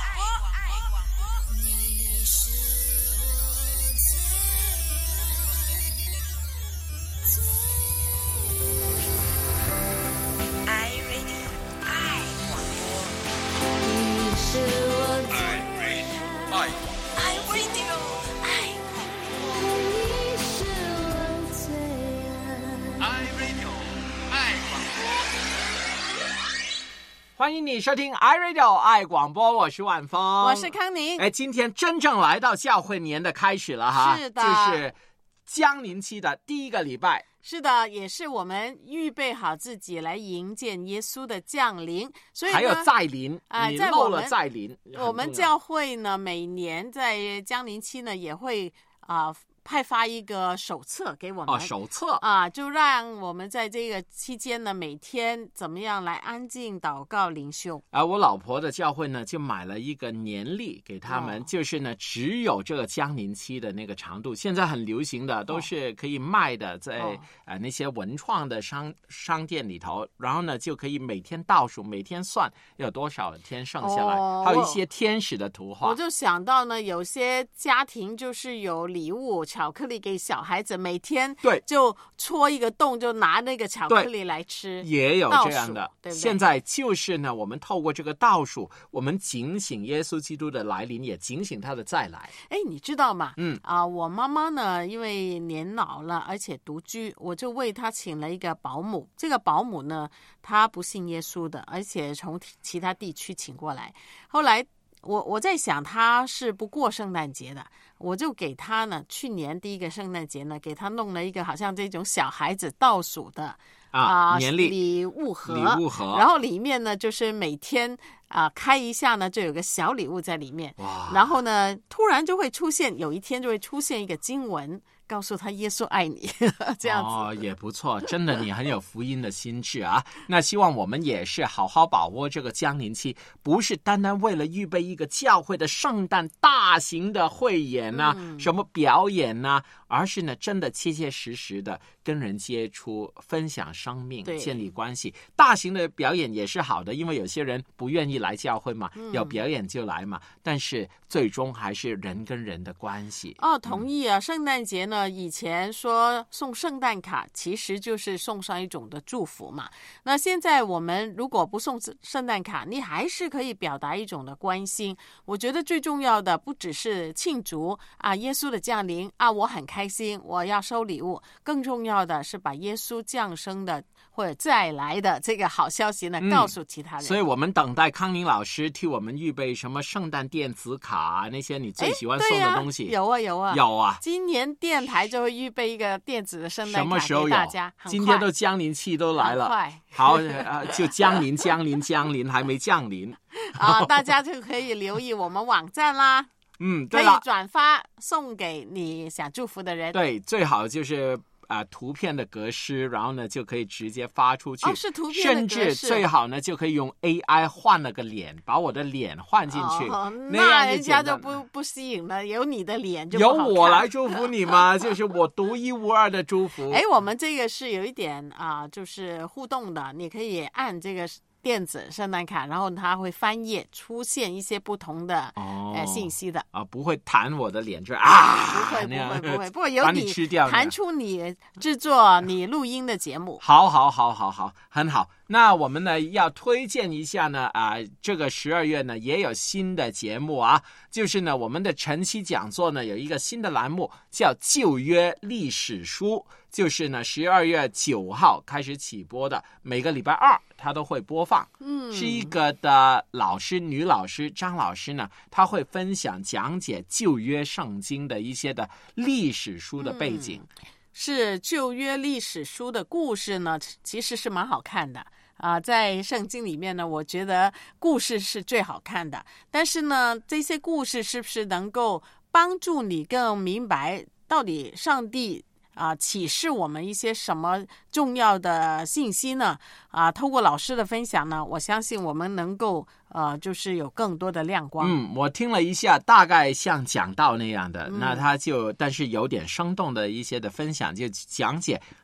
欢迎你收听 iRadio 爱广播，我是万峰， 我是康宁。 今天真正来到教会年的开始了哈， 是的， 就是降临期的第一个礼拜。 是的，也是我们预备好自己来迎接耶稣的降临，所以呢还有再临，你漏了再临。 我们教会呢，每年在降临期呢，也会派发一个手册给我们手册就让我们在这个期间呢，每天怎么样来安静祷告灵修。 我老婆的教会呢，就买了一个年历给他们，就是呢，只有这个降临期的那个长度。现在很流行的都是可以卖的，在那些文创的商店里头，然后呢就可以每天倒数，每天算有多少天剩下来，还有一些天使的图画。 我就想到呢，有些家庭就是有礼物。巧克力给小孩子，每天就戳一个洞，就拿那个巧克力来吃， 也有这样的， 对不对？ 现在就是呢，我们透过这个倒数，我们警醒耶稣基督的来临，也警醒他的再来。 你知道吗？我妈妈呢，因为年老了，而且独居，我就为她请了一个保姆。这个保姆呢，她不信耶稣的，而且从其他地区请过来。后来我在想，她是不过圣诞节的。我就给他呢，去年第一个圣诞节呢，给他弄了一个好像这种小孩子倒数的年历礼物盒， 然后里面呢就是每天开一下呢，就有个小礼物在里面。然后呢，突然就会出现，有一天就会出现一个经文，告诉他耶稣爱你，这样子也不错，真的你很有福音的心智啊。那希望我们也是好好把握这个降临期，不是单单为了预备一个教会的圣诞大型的汇演什么表演而是呢真的切切实实的跟人接触，分享生命，建立关系。大型的表演也是好的，因为有些人不愿意来教会嘛，有表演就来嘛，但是最终还是人跟人的关系。 同意啊。圣诞节呢，以前说送圣诞卡其实就是送上一种的祝福嘛，那现在我们如果不送圣诞卡，你还是可以表达一种的关心。我觉得最重要的不只是庆祝耶稣的降临我很开心，我要收礼物，更重要的是把耶稣降生的或者再来的这个好消息呢告诉其他人。 所以我们等待康宁老师替我们预备什么圣诞电子卡那些你最喜欢送的东西。 有啊，今年电台就会预备一个电子的圣诞卡给大家。 今天都降临期都来了，好就降临还没降临大家就可以留意我们网站啦。 对了， 可以转发送给你想祝福的人。 对，最好就是图片的格式，然后呢就可以直接发出去。 是图片的格式。 甚至最好呢就可以用 AI 换了个脸，把我的脸换进去。 那人家就不吸引了，有你的脸就不好看。 由我来祝福你吗？就是我独一无二的祝福。 我们这个是有一点就是互动的，你可以按这个电子圣诞卡，然后它会翻页出现一些不同的信息的不会弹我的脸，就不会有你弹出你制作你录音的节目。 好，很好。那我们呢要推荐一下呢这个12月呢也有新的节目就是呢我们的晨曦讲座呢有一个新的栏目叫旧约历史书，就是呢12月9号开始起播的，每个礼拜二它都会播放。是一个的女老师张老师呢，她会分享讲解旧约圣经的一些的历史书的背景。 是旧约历史书的故事呢，其实是蛮好看的在圣经里面呢，我觉得故事是最好看的。但是呢，这些故事是不是能够帮助你更明白到底上帝启示我们一些什么重要的信息呢？透过老师的分享呢，我相信我们能够就是有更多的亮光。 我听了一下，大概像讲道那样的，那他就但是有点生动的一些的分享，就讲解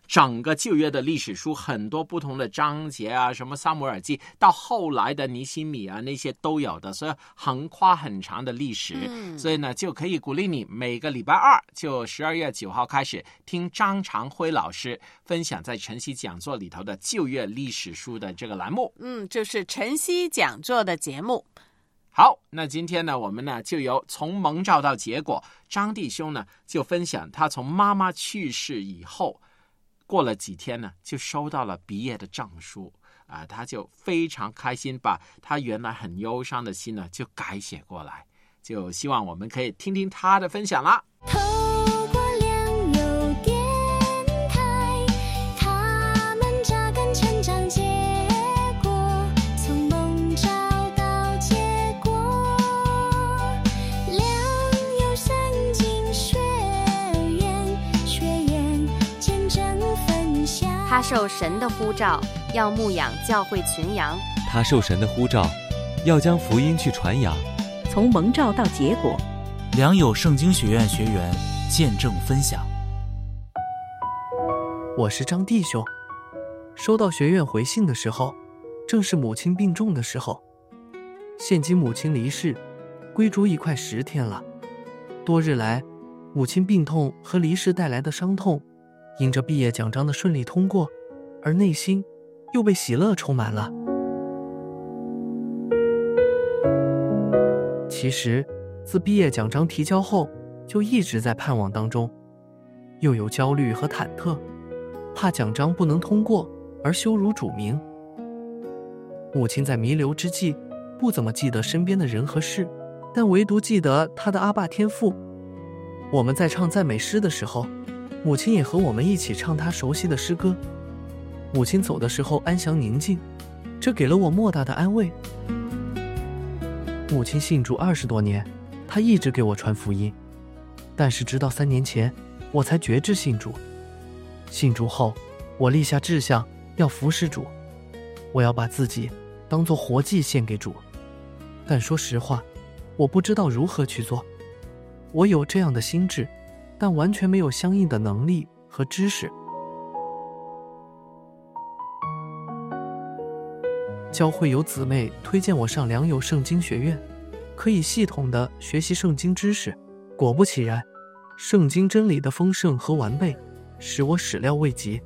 整个旧约的历史书很多不同的章节啊，什么撒母耳记到后来的尼希米啊，那些都有的，所以横跨很长的历史。所以呢，就可以鼓励你每个礼拜二就12月9号开始听张长辉老师分享在晨曦讲座里头的旧约历史书的这个栏目。 就是晨曦讲座的节目。 好，那今天呢，我们呢就由从蒙召到结果，张弟兄呢就分享他从妈妈去世以后，过了几天呢，就收到了毕业的证书啊，他就非常开心，把他原来很忧伤的心呢就改写过来，就希望我们可以听听他的分享啦。 他受神的呼召，要牧养教会群羊。 他受神的呼召，要将福音去传扬。 从蒙召到结果， 良友圣经学院学员见证分享。 我是张弟兄。收到学院回信的时候，正是母亲病重的时候。现今母亲离世，归主已快10天了。多日来，母亲病痛和离世带来的伤痛，因着毕业奖章的顺利通过，而内心又被喜乐充满了。其实，自毕业奖章提交后，就一直在盼望当中，又有焦虑和忐忑，怕奖章不能通过而羞辱主名。母亲在弥留之际，不怎么记得身边的人和事，但唯独记得她的阿爸天父。我们在唱赞美诗的时候，母亲也和我们一起唱她熟悉的诗歌。母亲走的时候安详宁静，这给了我莫大的安慰。母亲信主20多年，她一直给我传福音，但是直到3年前，我才决志信主。信主后，我立下志向，要服侍主，我要把自己当作活祭献给主。但说实话，我不知道如何去做。我有这样的心志，但完全没有相应的能力和知识。教会有姊妹推荐我上良友圣经学院，可以系统地学习圣经知识。果不其然，圣经真理的丰盛和完备使我始料未及。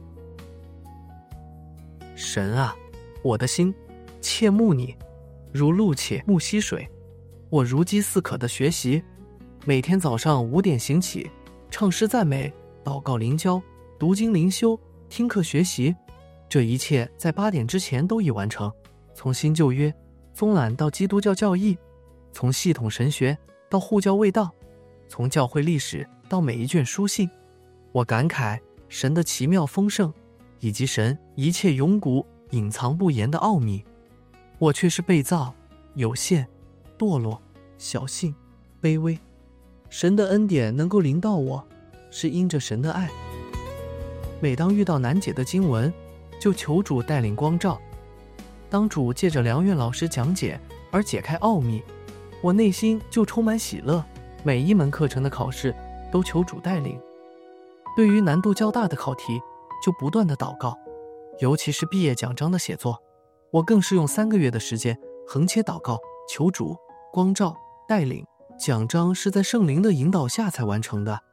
神啊，我的心切慕你，如鹿切慕溪水。我如饥似渴的学习，每天早上5点醒起，唱诗赞美，祷告灵交，读经灵修，听课学习。这一切在8点之前都已完成，从新旧约综览到基督教教义，从系统神学到护教卫道，从教会历史到每一卷书信。我感慨神的奇妙丰盛，以及神一切永古隐藏不言的奥秘。我却是被造、有限、堕落、小信、卑微。神的恩典能够临到我，是因着神的爱。每当遇到难解的经文，就求主带领光照。当主借着梁院老师讲解而解开奥秘，我内心就充满喜乐。每一门课程的考试都求主带领。对于难度较大的考题，就不断的祷告。尤其是毕业奖章的写作，我更是用3个月的时间横切祷告，求主光照带领。奖章是在圣灵的引导下才完成的。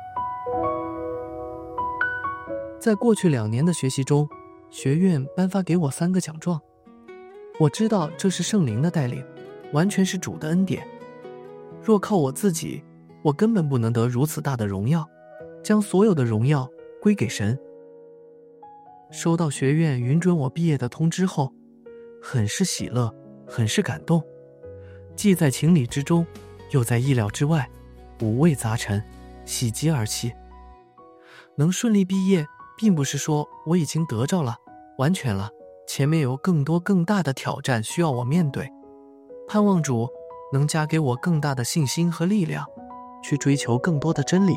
在过去2年的学习中，学院颁发给我3个奖状。我知道这是圣灵的带领，完全是主的恩典。若靠我自己，我根本不能得如此大的荣耀，将所有的荣耀归给神。收到学院允准我毕业的通知后，很是喜乐，很是感动，既在情理之中，又在意料之外，五味杂陈，喜极而泣。能顺利毕业，并不是说我已经得着了，完全了，前面有更多更大的挑战需要我面对。盼望主能加给我更大的信心和力量，去追求更多的真理。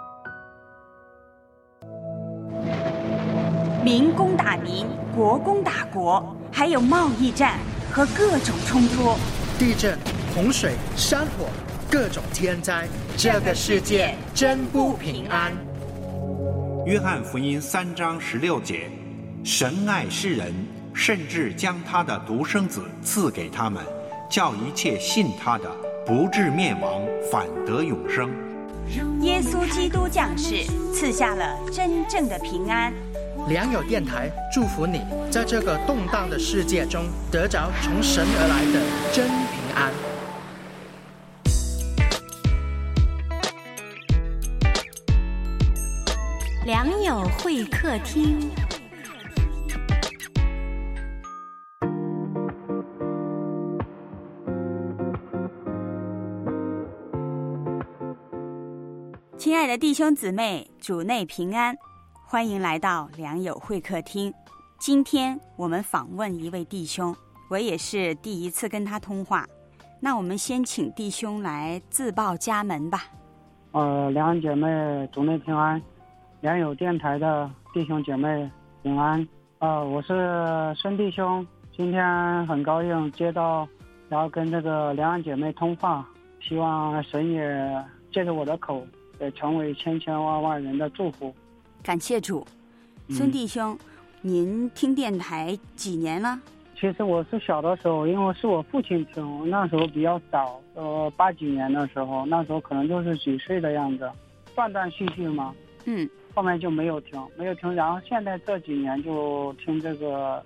民攻打民，国攻打国，还有贸易战和各种冲突， 地震、洪水、山火，各种天灾，这个世界真不平安。 约翰福音3章16节，神爱世人，甚至将他的独生子赐给他们，叫一切信他的不至灭亡，反得永生。 耶稣基督降世，赐下了真正的平安。 良友电台祝福你在这个动荡的世界中得着从神而来的真平安。 良友会客厅。 亲爱的弟兄姊妹，主内平安，欢迎来到良友会客厅。今天我们访问一位弟兄，我也是第一次跟他通话。那我们先请弟兄来自报家门吧。 良友姐妹主内平安，良友电台的弟兄姐妹平安。我是申弟兄，今天很高兴接到，然后跟这个良友姐妹通话，希望神也借着我的口也成为千千万万人的祝福。 感谢主。孙弟兄，您听电台几年了？ 其实我是小的时候，因为是我父亲听，那时候比较早，80几年的时候，那时候可能就是几岁的样子，断断续续嘛。后面就没有听，然后现在这几年就听这个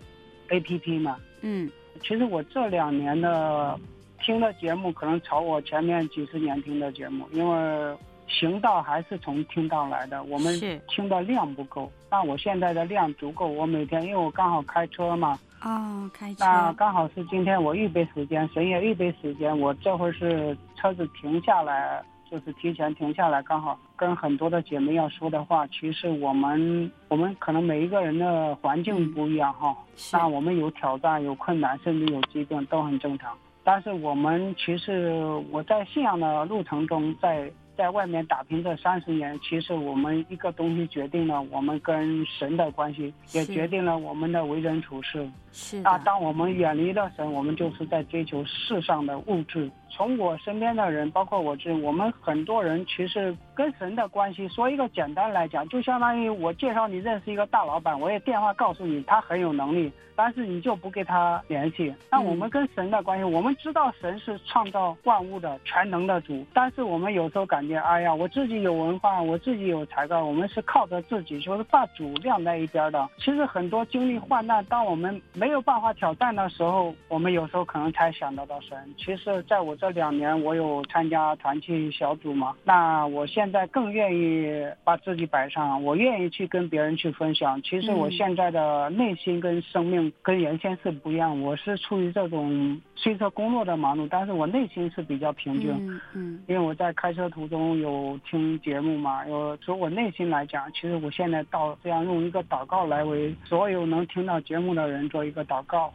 APP 嘛。其实我这2年的听的节目可能超我前面几十年听的节目，因为行道还是从听道来的，我们听的量不够。那我现在的量足够，我每天因为我刚好开车嘛。 开车。 那刚好是今天我预备时间，神也预备时间，我这会儿是车子停下来，就是提前停下来，刚好跟很多的姐妹要说的话。其实我们可能每一个人的环境不一样哈，那我们有挑战、有困难，甚至有疾病都很正常。但是我们其实我在信仰的路程中，在外面打拼这30年，其实我们一个东西决定了我们跟神的关系，也决定了我们的为人处事。那当我们远离了神，我们就是在追求世上的物质。从我身边的人，包括我们很多人其实跟神的关系，说一个简单来讲，就相当于我介绍你认识一个大老板，我也电话告诉你他很有能力，但是你就不给他联系。那我们跟神的关系，我们知道神是创造万物的全能的主，但是我们有时候感觉，哎呀，我自己有文化，我自己有才干，我们是靠着自己，就是把主晾在一边的。其实很多经历患难，当我们没有办法挑战的时候，我们有时候可能才想得到神。其实在我这2年，我有参加团契小组嘛，那我现在更愿意把自己摆上，我愿意去跟别人去分享。其实我现在的内心跟生命跟原先是不一样，我是处于这种虽说工作的忙碌，但是我内心是比较平静。因为我在开车途中有听节目嘛，所以我内心来讲，其实我现在这样用一个祷告来为所有能听到节目的人做一个祷告。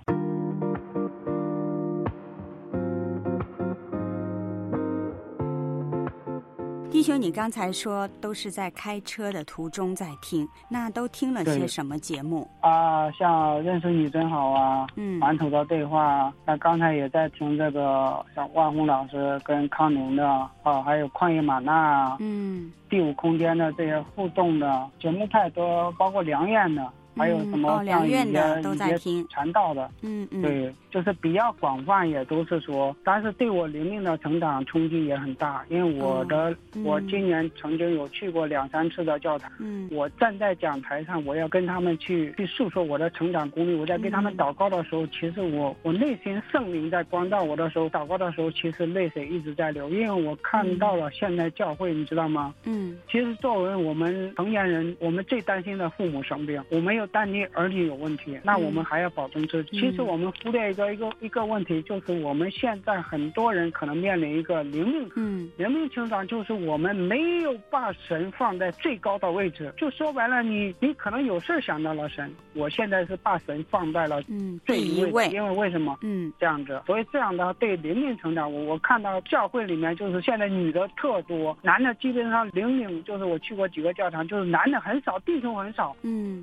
弟兄，你刚才说都是在开车的途中在听，那都听了些什么节目？ 像认识你真好啊，满土的对话，那刚才也在听这个像万红老师跟康宁的还有旷野玛纳，第5空间的这些互动的节目太多，包括梁燕的，还有什么梁院的都在听， 传道的，对，就是比较广泛，也都是说，但是对我灵命的成长冲击也很大，因为我今年曾经有去过2、3次的教堂，我站在讲台上，我要跟他们去诉说我的成长经历，我在跟他们祷告的时候，其实我内心圣灵在光照我的时候，祷告的时候，其实泪水一直在流，因为我看到了现在教会，你知道吗？其实作为我们成年人，我们最担心的父母生病，我们又担心儿女有问题，那我们还要保证自己。其实我们忽略一个问题，就是我们现在很多人可能面临一个灵命成长，就是我们没有把神放在最高的位置。就说白了，你可能有事想到了神，我现在是把神放在了最一位，因为为什么？这样子，所以这样的对灵命成长，我看到教会里面就是现在女的特多，男的基本上就是我去过几个教堂，就是男的很少，弟兄很少。你知道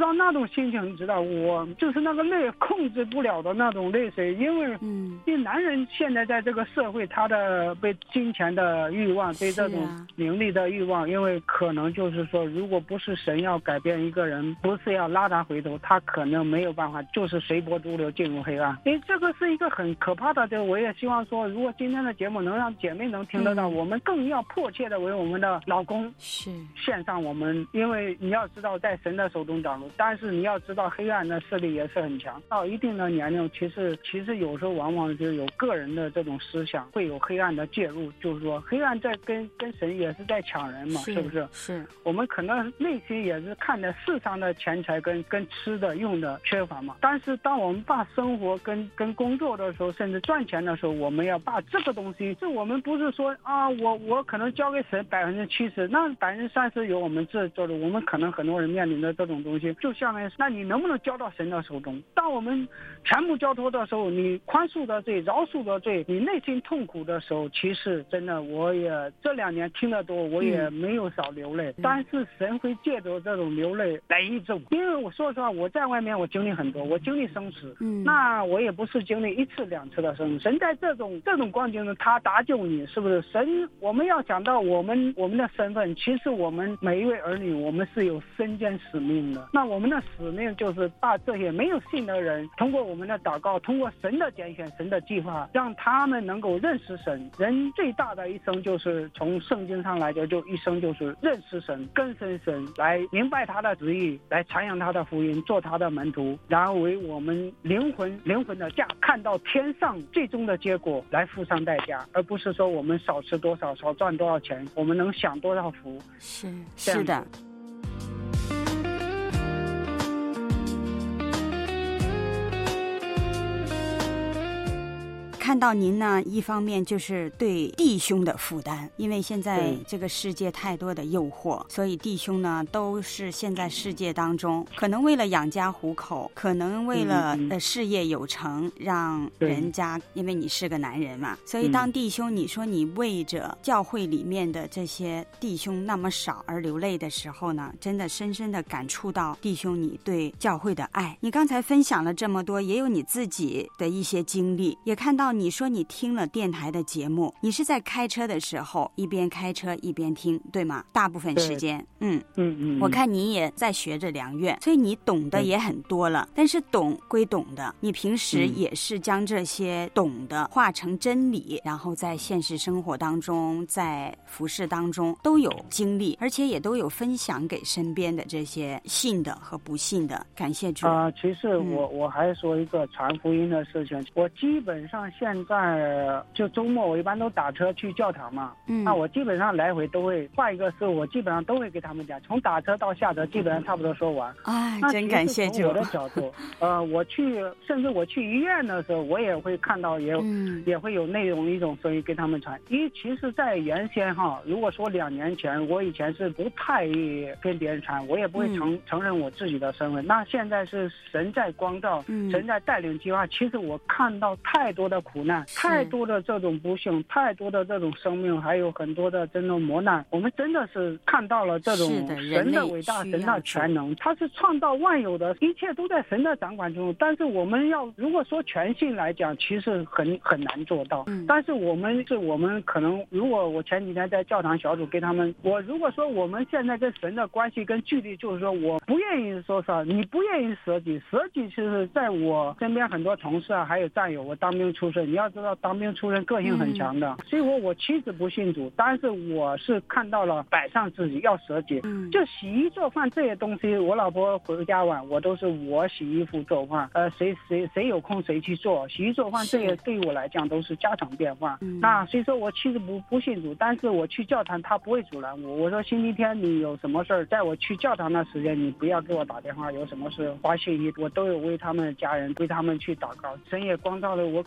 到那种心情，你知道，我就是那个泪控制不了的那种泪水，因为男人现在在这个社会，他的被金钱的欲望，对这种名利的欲望，因为可能就是说，如果不是神要改变一个人，不是要拉他回头，他可能没有办法，就是随波逐流进入黑暗。这个是一个很可怕的，我也希望说，如果今天的节目能让姐妹能听得到，我们更要迫切的为我们的老公献上我们，因为你要知道在神的手中掌握，但是你要知道黑暗的势力也是很强，到一定的年龄，其实有时候往往就有个人的这种思想会有黑暗的介入，就是说黑暗在跟神也是在抢人嘛，是不是？是我们可能内心也是看着世上的钱财跟吃的用的缺乏嘛，但是当我们把生活跟工作的时候，甚至赚钱的时候，我们要把这个东西，我们不是说啊，我可能交给神70%，那30%由我们自做的，我们可能很多人面临的这种东西，就相当于那你能不能交到神的手中？当我们全部交托的时候，你宽恕的罪、饶恕的罪，你内心痛苦的时候，其实真的我也这2年听得多，我也没有少流泪，但是神会借着这种流泪来医治我，因为我说实话，我在外面我经历很多，我经历生死，那我也不是经历1次2次的生死，神在这种光景中他搭救你，是不是？神，我们要讲到我们的身份，其实我们每一位儿女，我们是有身兼使命的。那我们的使命就是把这些没有信的人，通过我们的祷告，通过神的拣选、神的计划，让他们能够认识神。人最大的一生就是从圣经上来讲，就一生就是认识神、跟随神，来明白他的旨意，来传扬他的福音，做他的门徒，然后为我们灵魂的价，看到天上最终的结果来付上代价，而不是说我们少吃多少，少赚多少钱，我们能享多少福。 是的。看到您呢，一方面就是对弟兄的负担，因为现在这个世界太多的诱惑，所以弟兄呢都是现在世界当中，可能为了养家糊口，可能为了事业有成，让人家，因为你是个男人嘛，所以当弟兄你说你为着教会里面的这些弟兄那么少而流泪的时候呢，真的深深的感触到弟兄你对教会的爱。你刚才分享了这么多，也有你自己的一些经历，也看到你说你听了电台的节目，你是在开车的时候一边开车一边听，对吗？大部分时间我看你也在学着良乐，所以你懂得也很多了。但是懂归懂的，你平时也是将这些懂的化成真理，然后在现实生活当中，在服事当中都有经历，而且也都有分享给身边的这些信的和不信的。感谢主。 其实我还说一个传福音的事情，我基本上现在就周末我一般都打车去教堂嘛，那我基本上来回都会画一个事，我基本上都会给他们讲，从打车到下车基本上差不多说完。 真感谢主。 从我的角度，甚至我去医院的时候，我也会看到也会有内容一种声音给他们传。因为其实在原先如果说2年前，我以前是不太跟别人传，我也不会承认我自己的身份。那现在是神在光照，神在带领计划。其实我看到太多的苦难，太多的这种不幸，太多的这种生命，还有很多的这种磨难，我们真的是看到了这种神的伟大，神的全能，他是创造万有的，一切都在神的掌管中。但是我们要如果说全信来讲，其实很难做到。但是我们可能，如果我前几天在教堂小组给他们，我如果说我们现在跟神的关系跟距离，就是说我不愿意说啥，你不愿意舍己，其实在我身边很多同事还有战友，我当兵出身，你要知道当兵出身个性很强的，所以我妻子不信主，但是我是看到了摆上自己要舍己，就洗衣做饭这些东西，我老婆回家晚，我都是我洗衣服做饭，谁有空谁去做，洗衣做饭这些对于我来讲都是家常便饭。那所以说我妻子不信主，但是我去教堂她不会阻拦我，我说星期天你有什么事儿，在我去教堂的时间你不要给我打电话，有什么事发信息，我都有为他们的家人为他们去祷告。神也光照了我，感觉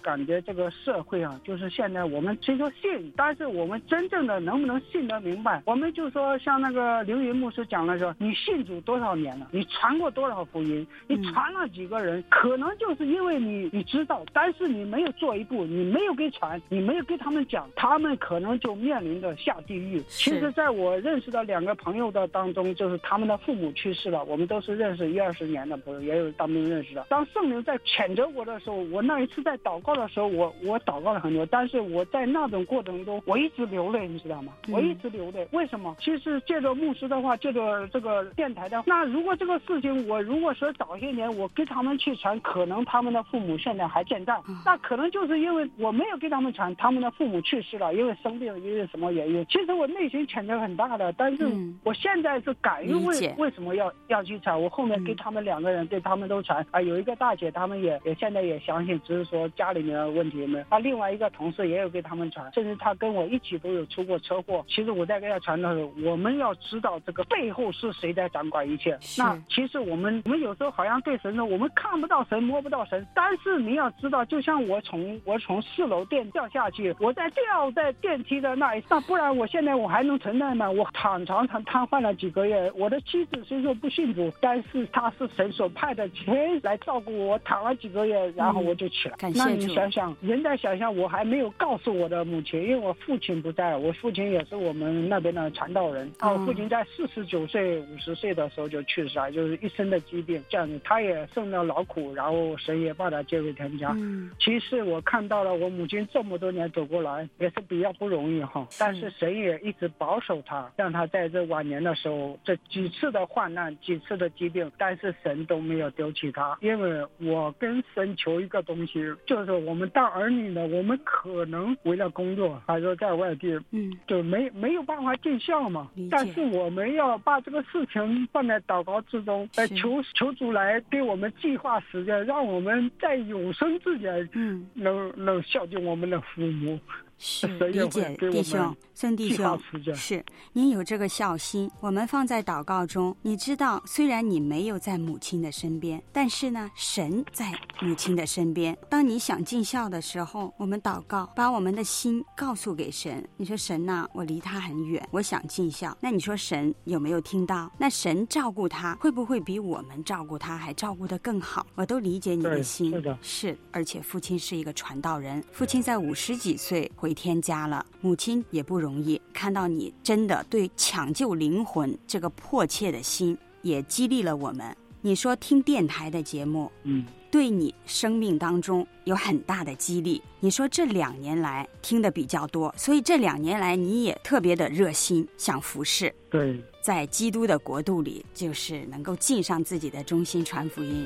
这个社会啊，就是现在我们虽说信，但是我们真正的能不能信得明白？我们就说像那个刘云牧师讲的说，你信主多少年了？你传过多少福音？你传了几个人？可能就是因为你知道，但是你没有做一步，你没有给传，你没有给他们讲，他们可能就面临着下地狱。其实在我认识的2个朋友的当中，就是他们的父母去世了，我们都是认识10-20年的朋友，也有当兵认识的。当圣灵在谴责我的时候，我那一次在祷告的时候，我祷告了很多，但是我在那种过程中，我一直流泪，你知道吗？我一直流泪。为什么？其实借着牧师的话，借着这个电台的话，那如果这个事情，我如果说早些年我给他们去传，可能他们的父母现在还健在，那可能就是因为我没有给他们传，他们的父母去世了，因为生病，因为什么原因？其实我内心谴责很大的，但是我现在是感于为什么要去传。我后面给他们2个人，对他们都传啊，有一个大姐，他们也现在也相信，只是说家里面的问题没有。啊，另外一个同事也有给他们传，甚至他跟我一起都有出过车祸。其实我在给他传的时候，我们要知道这个背后是谁在掌管一切。那其实我们有时候好像对神说，我们看不到神，摸不到神，但是你要知道，就像我从4楼电掉下去，我在电梯的那不然我现在我还能承担吗？我常常瘫痪了几个月。我的妻子虽说不信主，但是她是神所派的钱来照顾我，躺了几个月，然后我就起来。那你想想，人在想象，我还没有告诉我的母亲，因为我父亲不在，我父亲也是我们那边的传道人。我父亲在49岁、50岁的时候就去世了，就是一生的疾病，这样子他也受了劳苦，然后神也把他接回天家。其实我看到了我母亲这么多年走过来，也是比较不容易哈。但是神也一直保守他，让他在这晚年的时候，这几次的患难、几次的疾病，但是神都没有丢弃他。因为我跟神求一个东西，就是我们当儿女的，我们可能为了工作，还是在外地，就没有办法尽孝嘛。但是我们要把这个事情放在祷告之中，来求主来给我们计划时间，让我们在永生之前，能孝敬我们的父母。 是理解弟兄，孙弟兄，是您有这个孝心，我们放在祷告中。你知道，虽然你没有在母亲的身边，但是呢，神在母亲的身边。当你想尽孝的时候，我们祷告，把我们的心告诉给神。你说神啊，我离他很远，我想尽孝。那你说神有没有听到？那神照顾他，会不会比我们照顾他还照顾得更好？我都理解你的心，是，而且父亲是一个传道人，父亲在50几岁回天家了，母亲也不容易。看到你真的对抢救灵魂这个迫切的心，也激励了我们。你说听电台的节目，对你生命当中有很大的激励。你说这2年来听的比较多，所以这2年来你也特别的热心，想服侍。 对， 在基督的国度里，就是能够尽上自己的忠心传福音。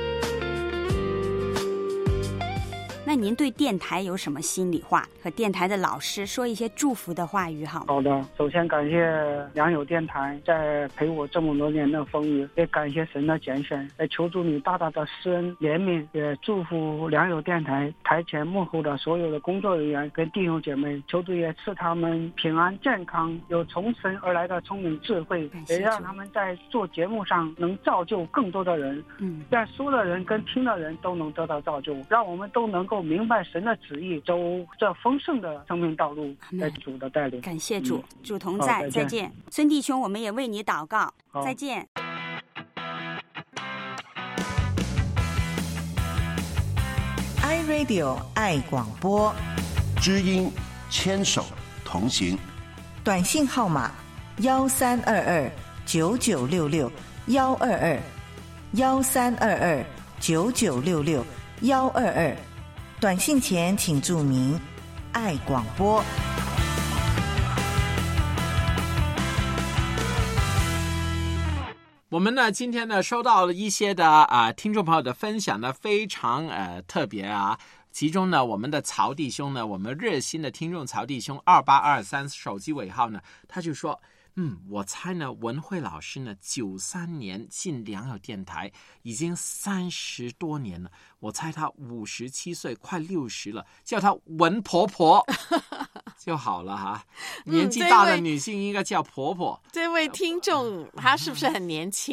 那您对电台有什么心里话和电台的老师说一些祝福的话语好？ 好的，首先感谢良友电台在陪我这么多年的风雨，也感谢神的拣选，也求助你大大的施恩怜悯，也祝福良友电台台前幕后的所有的工作人员跟弟兄姐妹，求主也赐他们平安健康，有从神而来的聪明智慧，也让他们在做节目上能造就更多的人，让说的人跟听的人都能得到造就，让我们都能够明白神的旨意，走这丰盛的生命道路，在主的带领。 感谢主，主同在，再见。孙弟兄，我们也为你祷告，再见。 iRadio 爱广播， 知音牵手同行， 短信号码1322-9966，1322-9966，122。短信前请注明爱广播。 我们呢今天呢收到了一些的听众朋友的分享呢，非常特别啊。其中呢，我们的曹弟兄呢，我们热心的听众曹弟兄2823手机尾号呢，他就说，我猜呢，文慧老师呢，93年进良友电台，已经30多年了。我猜他57岁，快60了，叫他文婆婆就好了哈。年纪大的女性应该叫婆婆。 这位听众他是不是很年轻呢？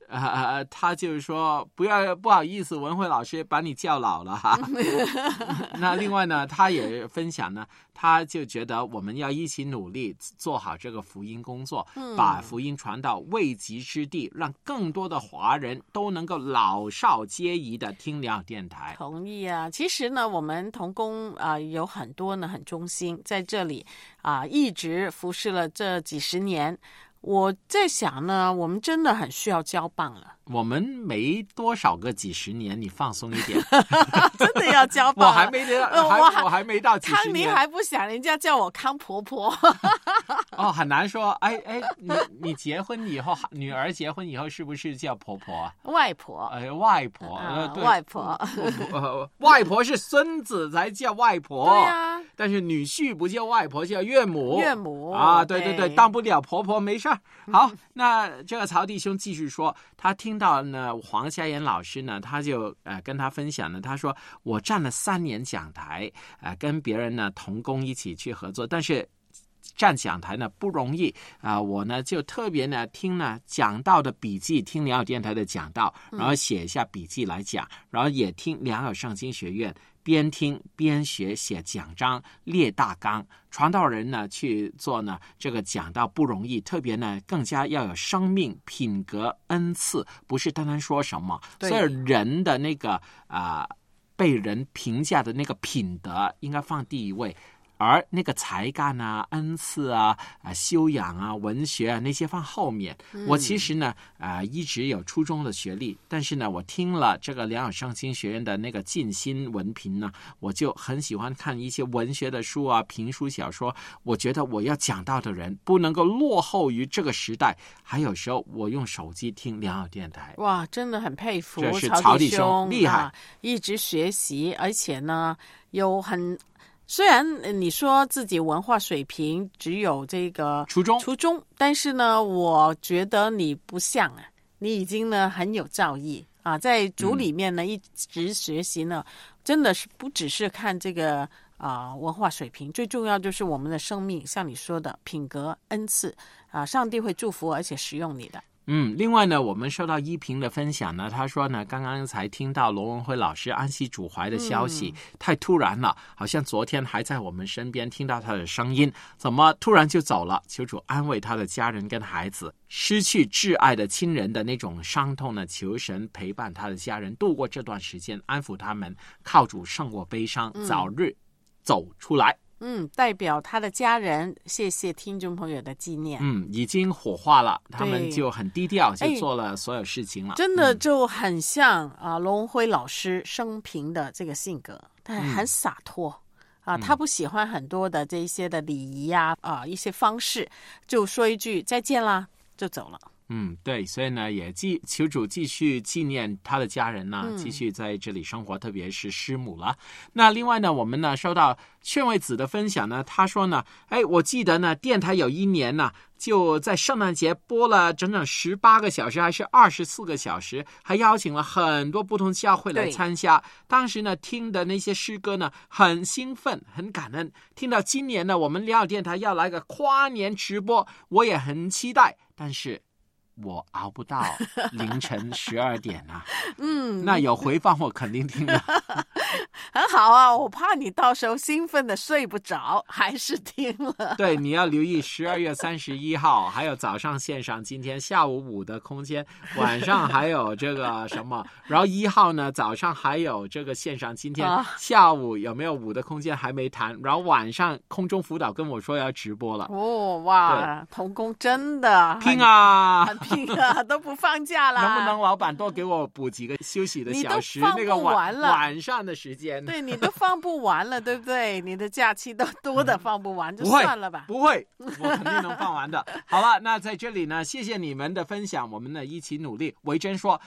他就是说不好意思，文慧老师把你叫老了哈。那另外呢，他也分享呢，他就觉得我们要一起努力做好这个福音工作，把福音传到未及之地，让更多的华人都能够老少皆宜的听良友电台。 同意啊，其实呢，我们同工有很多呢很忠心，在这里一直服侍了这几十年。我在想呢，我们真的很需要交棒了。 我们没多少个几十年，你放松一点。 真的要交棒。 我还没到几十年。 康妮还不想，人家叫我康婆婆。 哦，很难说。你结婚以后，女儿结婚以后是不是叫婆婆啊？ 外婆。 外婆。 对外婆。 外婆是孙子才叫外婆。 对啊。 但是女婿不叫外婆，叫岳母。 岳母啊，对，当不了婆婆没事。好，那这个曹弟兄继续说，他听到呢黄夏妍老师呢，他就跟他分享呢，他说我站了3年讲台，跟别人呢同工一起去合作，但是站讲台呢不容易我呢就特别呢听呢讲道的笔记，听良友电台的讲道，然后写一下笔记来讲，然后也听良友圣经学院，边听边学，写讲章列大纲。传道人呢去做呢这个讲道不容易，特别呢更加要有生命品格恩赐，不是单单说什么，所以人的那个被人评价的那个品德应该放第一位，而那个才干啊、恩赐修养啊、文学那些放后面。我其实呢一直有初中的学历，但是呢我听了这个良友圣经学院的那个静心文凭呢，我就很喜欢看一些文学的书评书小说。我觉得我要讲到的人不能够落后于这个时代。还有时候我用手机听良友电台。 哇，真的很佩服这是曹弟兄厉害， 一直学习，而且呢有虽然你说自己文化水平只有这个初中，但是呢，我觉得你不像你已经呢很有造诣在主里面呢一直学习呢，真的是不只是看这个文化水平，最重要就是我们的生命，像你说的品格恩赐上帝会祝福而且使用你的。 另外呢，我们收到依萍的分享呢，他说呢，刚刚才听到罗文辉老师安息主怀的消息，太突然了，好像昨天还在我们身边听到他的声音，怎么突然就走了？求主安慰他的家人跟孩子，失去挚爱的亲人的那种伤痛呢，求神陪伴他的家人度过这段时间，安抚他们，靠主胜过悲伤，早日走出来。 代表他的家人，谢谢听众朋友的纪念。 已经火化了，他们就很低调，就做了所有事情了。 真的就很像罗文辉老师生平的这个性格，他很洒脱他不喜欢很多的这一些的礼仪一些方式，就说一句再见啦，就走了。 对，所以呢，也求主继续纪念他的家人呢，继续在这里生活，特别是师母了。那另外呢，我们呢收到劝慰子的分享呢，他说呢，我记得呢，电台有一年呢，就在圣诞节播了整整18个小时，还是24个小时，还邀请了很多不同教会来参加。当时呢，听的那些诗歌呢，很兴奋，很感恩。听到今年呢，我们良友电台要来个跨年直播，我也很期待，但是我熬不到凌晨12点那有回放我肯定听的。 很好我怕你到时候兴奋的睡不着，还是听了。 对，你要留意12月31号，还有早上线上，今天下午5的空间，晚上还有这个什么，然后1号呢早上还有这个线上，今天下午有没有5的空间还没谈，然后晚上空中辅导跟我说要直播了。 哇，同工真的拼很拼都不放假啦。 能不能老板多给我补几个休息的小时？ 那个晚上的时间。 对，你都放不完了，对不对？你的假期都多的放不完，就算了吧。 不会，我肯定能放完的。好了，那在这里呢，谢谢你们的分享，我们呢一起努力。维珍说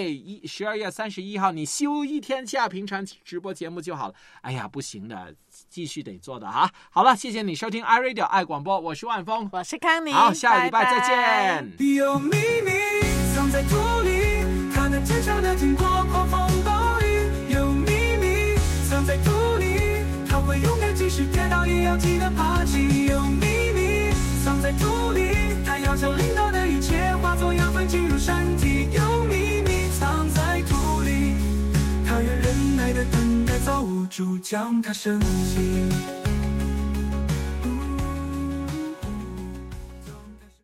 ，12月31号你休1天假，平常直播节目就好了。哎呀，不行的，继续得做的好了，谢谢你收听 iRadio 爱广播，我是万峰， 我是康妮。 好，下礼拜再见。 有秘密藏在土里，它能坚强的经过狂风暴雨。有秘密藏在土里，它会勇敢即使跌倒也要记得爬起。有秘密藏在土里，它要将领导的一切化作养分进入身体。有住将它升起。